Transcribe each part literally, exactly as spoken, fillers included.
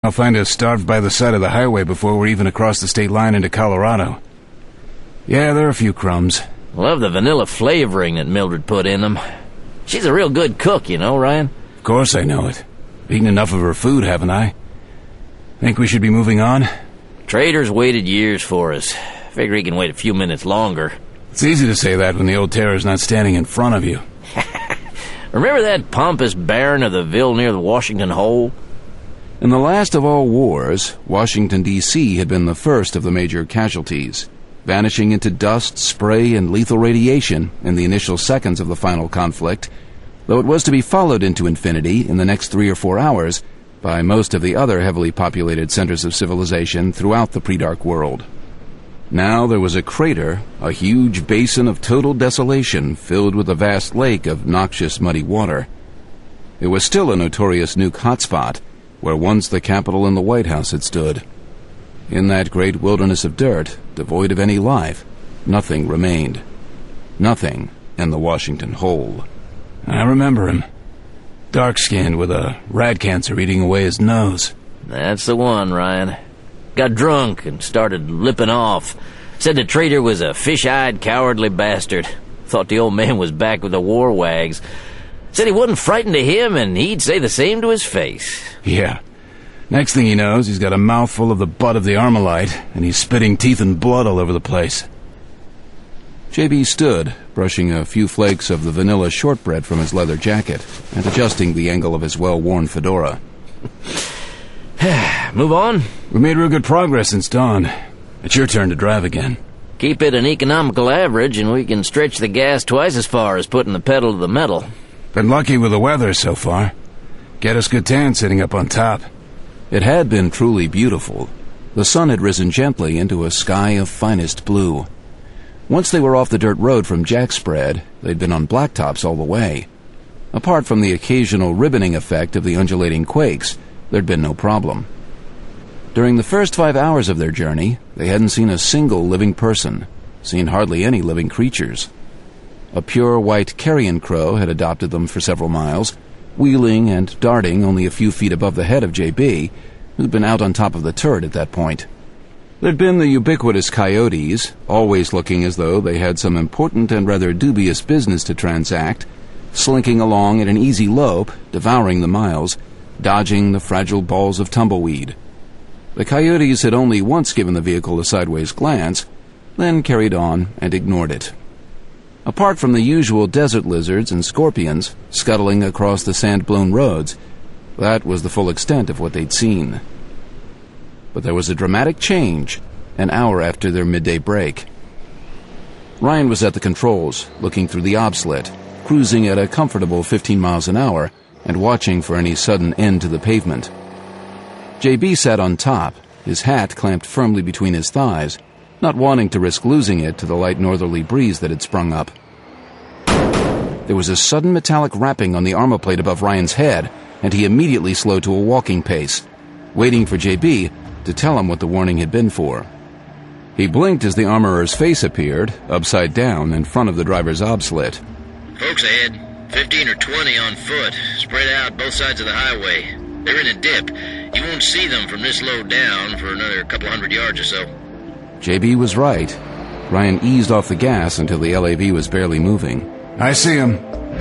I'll find us starved by the side of the highway before we're even across the state line into Colorado. Yeah, there are a few crumbs. Love the vanilla flavoring that Mildred put in them. She's a real good cook, you know, Ryan? Of course I know it. Eaten enough of her food, haven't I? Think we should be moving on? Trader's waited years for us. Figure he can wait a few minutes longer. It's easy to say that when the old terror's not standing in front of you. Remember that pompous baron of the Ville near the Washington Hole? In the last of all wars, Washington, D C had been the first of the major casualties, vanishing into dust, spray, and lethal radiation in the initial seconds of the final conflict, though it was to be followed into infinity in the next three or four hours by most of the other heavily populated centers of civilization throughout the pre-dark world. Now there was a crater, a huge basin of total desolation filled with a vast lake of noxious, muddy water. It was still a notorious nuke hotspot, where once the Capitol and the White House had stood. In that great wilderness of dirt, devoid of any life, nothing remained. Nothing in the Washington Hole. I remember him. Dark-skinned with a rat cancer eating away his nose. That's the one, Ryan. Got drunk and started lipping off. Said the traitor was a fish-eyed, cowardly bastard. Thought the old man was back with the war wags. Said he wasn't frightened of him, and he'd say the same to his face. Yeah. Next thing he knows, he's got a mouthful of the butt of the Armalite, and he's spitting teeth and blood all over the place. J B stood, brushing a few flakes of the vanilla shortbread from his leather jacket and adjusting the angle of his well-worn fedora. Move on? We made real good progress since dawn. It's your turn to drive again. Keep it an economical average, and we can stretch the gas twice as far as putting the pedal to the metal. Been lucky with the weather so far. Get us good tan sitting up on top. It had been truly beautiful. The sun had risen gently into a sky of finest blue. Once they were off the dirt road from Jack Spread, they'd been on blacktops all the way. Apart from the occasional ribboning effect of the undulating quakes, there'd been no problem. During the first five hours of their journey, they hadn't seen a single living person, seen hardly any living creatures. A pure white carrion crow had adopted them for several miles, wheeling and darting only a few feet above the head of J B, who'd been out on top of the turret at that point. There'd been the ubiquitous coyotes, always looking as though they had some important and rather dubious business to transact, slinking along at an easy lope, devouring the miles, dodging the fragile balls of tumbleweed. The coyotes had only once given the vehicle a sideways glance, then carried on and ignored it. Apart from the usual desert lizards and scorpions scuttling across the sand-blown roads, that was the full extent of what they'd seen. But there was a dramatic change an hour after their midday break. Ryan was at the controls, looking through the obslit, cruising at a comfortable fifteen miles an hour and watching for any sudden end to the pavement. J B sat on top, his hat clamped firmly between his thighs, not wanting to risk losing it to the light northerly breeze that had sprung up. There was a sudden metallic rapping on the armor plate above Ryan's head, and he immediately slowed to a walking pace, waiting for J B to tell him what the warning had been for. He blinked as the armorer's face appeared, upside down, in front of the driver's obslit. Folks ahead, fifteen or twenty on foot, spread out both sides of the highway. They're in a dip. You won't see them from this low down for another couple hundred yards or so. J B was right. Ryan eased off the gas until the L A V was barely moving. I see him.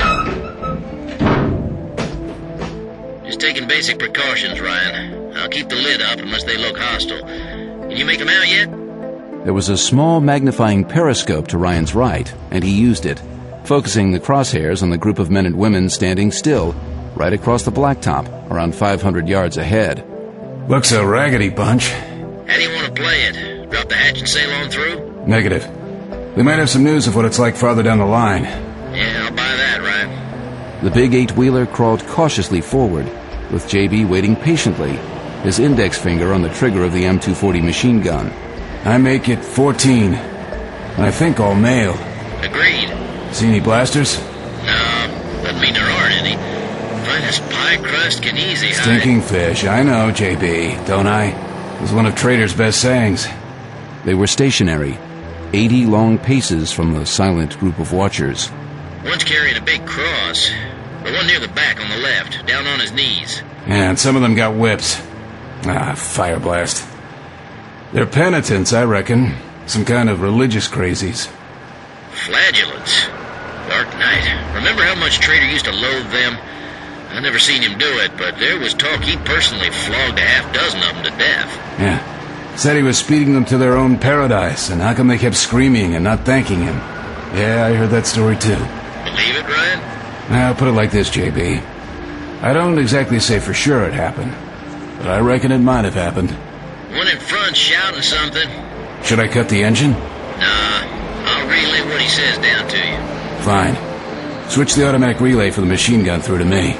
Just taking basic precautions, Ryan. I'll keep the lid up unless they look hostile. Can you make them out yet? There was a small magnifying periscope to Ryan's right, and he used it, focusing the crosshairs on the group of men and women standing still, right across the blacktop, around five hundred yards ahead. Looks a raggedy bunch. How do you want to play it? Drop the hatch and sail on through? Negative. We might have some news of what it's like farther down the line. Yeah, I'll buy that, Ryan. The big eight-wheeler crawled cautiously forward, with J B waiting patiently, his index finger on the trigger of the M two forty machine gun. I make it fourteen. And I think all male. Agreed. See any blasters? No, doesn't mean there aren't any. Finest pie crust can easy hide. Stinking fish, I know, J B, don't I? It's one of Trader's best sayings. They were stationary, eighty long paces from the silent group of watchers. One's carrying a big cross. The one near the back on the left, down on his knees. Yeah, and some of them got whips. Ah, fire blast. They're penitents, I reckon. Some kind of religious crazies. Flagellants. Dark Knight. Remember how much Trader used to loathe them? I never seen him do it, but there was talk he personally flogged a half dozen of them to death. Yeah. Said he was speeding them to their own paradise, and how come they kept screaming and not thanking him? Yeah, I heard that story too. Believe it, Ryan? I'll put it like this, J B. I don't exactly say for sure it happened, but I reckon it might have happened. One in front shouting something. Should I cut the engine? Nah, I'll relay what he says down to you. Fine. Switch the automatic relay for the machine gun through to me.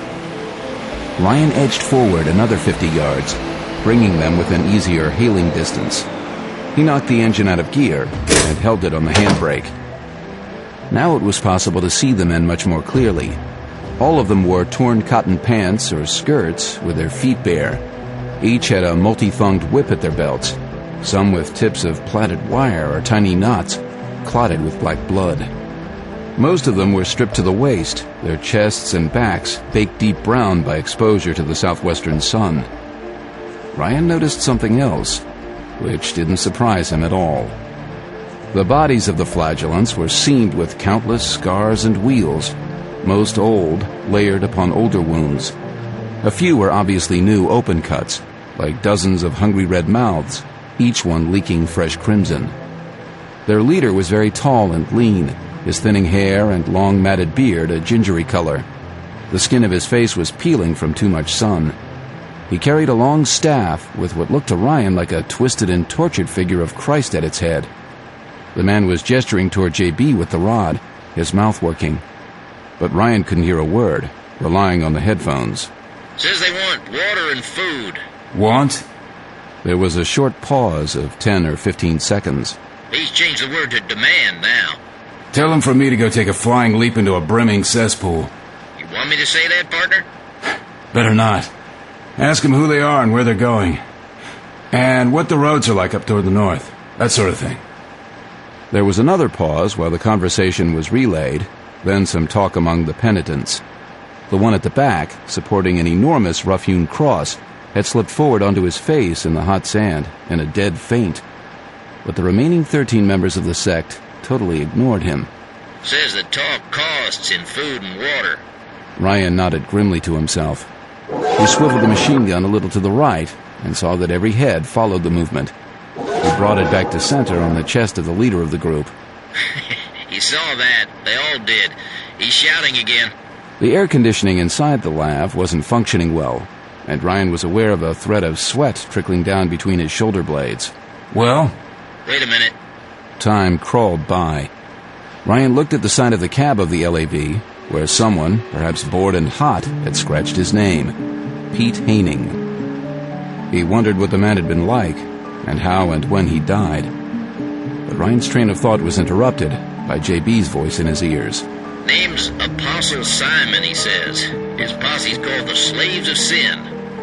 Ryan edged forward another fifty yards, bringing them within easier hailing distance. He knocked the engine out of gear and held it on the handbrake. Now it was possible to see the men much more clearly. All of them wore torn cotton pants or skirts with their feet bare. Each had a multi-thonged whip at their belts, some with tips of plaited wire or tiny knots, clotted with black blood. Most of them were stripped to the waist, their chests and backs baked deep brown by exposure to the southwestern sun. Ryan noticed something else, which didn't surprise him at all. The bodies of the flagellants were seamed with countless scars and wheals, most old, layered upon older wounds. A few were obviously new open cuts, like dozens of hungry red mouths, each one leaking fresh crimson. Their leader was very tall and lean, his thinning hair and long matted beard a gingery color. The skin of his face was peeling from too much sun. He carried a long staff with what looked to Ryan like a twisted and tortured figure of Christ at its head. The man was gesturing toward J B with the rod, his mouth working. But Ryan couldn't hear a word, relying on the headphones. Says they want water and food. Want? There was a short pause of ten or fifteen seconds. He's changed the word to demand now. Tell him for me to go take a flying leap into a brimming cesspool. You want me to say that, partner? Better not. Ask him who they are and where they're going. And what the roads are like up toward the north. That sort of thing. There was another pause while the conversation was relayed, then some talk among the penitents. The one at the back, supporting an enormous rough-hewn cross, had slipped forward onto his face in the hot sand in a dead faint. But the remaining thirteen members of the sect totally ignored him. Says the talk costs in food and water. Ryan nodded grimly to himself. He swiveled the machine gun a little to the right and saw that every head followed the movement. He brought it back to center on the chest of the leader of the group. He saw that. They all did. He's shouting again. The air conditioning inside the lav wasn't functioning well, and Ryan was aware of a thread of sweat trickling down between his shoulder blades. Well? Wait a minute. Time crawled by. Ryan looked at the side of the cab of the L A V, where someone, perhaps bored and hot, had scratched his name. Pete Haining. He wondered what the man had been like, and how and when he died. But Ryan's train of thought was interrupted by J B's voice in his ears. Name's Apostle Simon, he says. His posse's called the Slaves of Sin.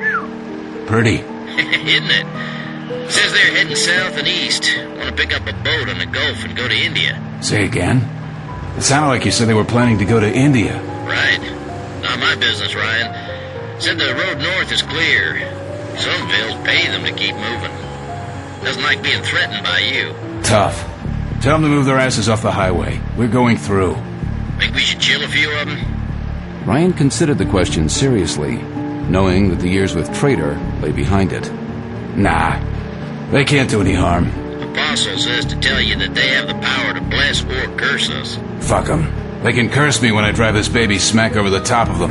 Pretty. Isn't it? Says they're heading south and east. Want to pick up a boat on the Gulf and go to India. Say again? It sounded like you said they were planning to go to India. Right. Not my business, Ryan. Said the road north is clear. Some vills pay them to keep moving. Doesn't like being threatened by you. Tough. Tell them to move their asses off the highway. We're going through. Think we should chill a few of them? Ryan considered the question seriously, knowing that the years with Trader lay behind it. Nah. They can't do any harm. Apostle says to tell you that they have the power to bless or curse us. Fuck them. They can curse me when I drive this baby smack over the top of them.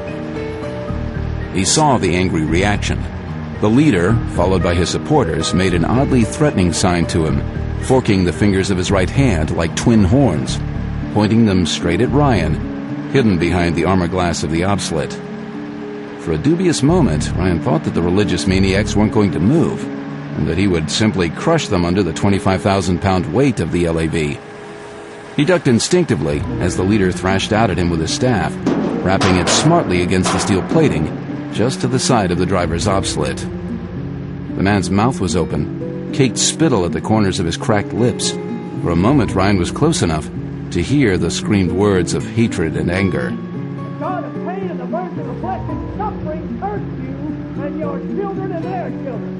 He saw the angry reaction. The leader, followed by his supporters, made an oddly threatening sign to him, forking the fingers of his right hand like twin horns, pointing them straight at Ryan, hidden behind the armor glass of the obslit. For a dubious moment, Ryan thought that the religious maniacs weren't going to move, and that he would simply crush them under the twenty-five thousand pound weight of the L A V. He ducked instinctively as the leader thrashed out at him with his staff, rapping it smartly against the steel plating just to the side of the driver's obslit. The man's mouth was open, caked spittle at the corners of his cracked lips. For a moment, Ryan was close enough to hear the screamed words of hatred and anger. God of pain and the virgin of flesh and suffering cursed you, and your children and their children.